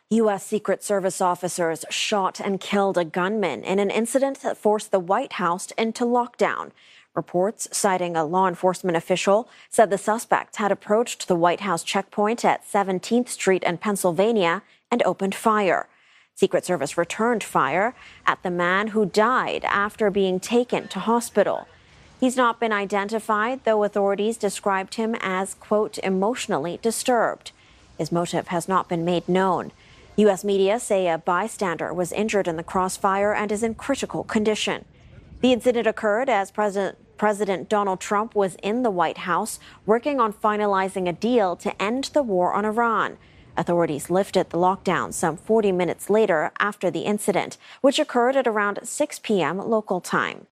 U.S. Secret Service officers shot and killed a gunman in an incident that forced the White House into lockdown. Reports citing a law enforcement official said the suspect had approached the White House checkpoint at 17th Street and Pennsylvania and opened fire. Secret Service returned fire at the man who died after being taken to hospital. He's not been identified, though authorities described him as, quote, emotionally disturbed. His motive has not been made known. U.S. media say a bystander was injured in the crossfire and is in critical condition. The incident occurred as President Donald Trump was in the White House working on finalizing a deal to end the war on Iran. Authorities lifted the lockdown some 40 minutes later after the incident, which occurred at around 6 p.m. local time.